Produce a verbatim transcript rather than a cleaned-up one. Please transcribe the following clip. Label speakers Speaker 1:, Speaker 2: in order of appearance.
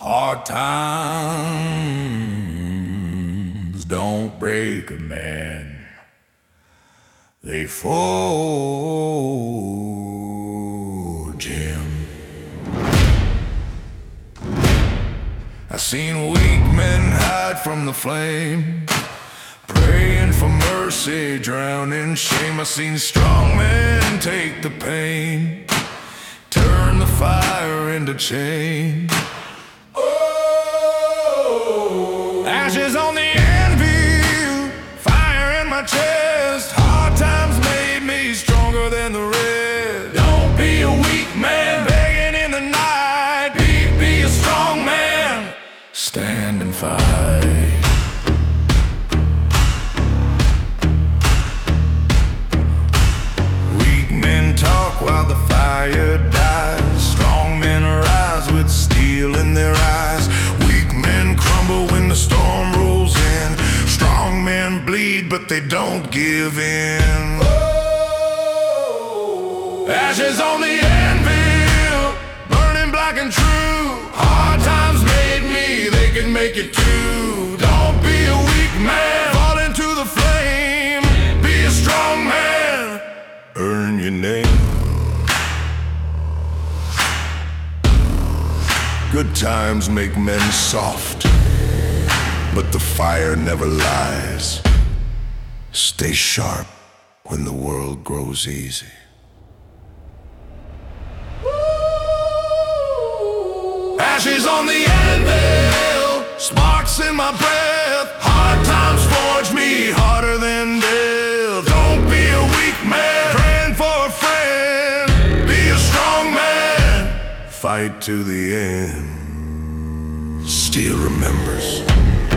Speaker 1: Hard times don't break a man, they forge him. I've seen weak men hide from the flame, praying for mercy, drown in shame. I've seen strong men take the pain, turn the fire into change. Ashes on the anvil, fire in my chest. Hard times made me stronger than the rest. Don't be a weak man begging in the night. Be, be a strong man, stand and fight. Weak men talk while the fire dies. Strong men rise with steel in their eyes. Weak men crumble when the storm rolls in. Strong men bleed, but they don't give in. Oh, ashes on the anvil, burning black and true. Hard times made me, they can make it too. Don't be a weak man, fall into the flame. Be a strong man, earn your name. Good times make men soft, but the fire never lies. Stay sharp when the world grows easy. Ashes on the anvil, sparks in my breath. Hard times forge me harder than death. Don't be a weak man, praying for a friend. Be a strong man, fight to the end. Steel remembers.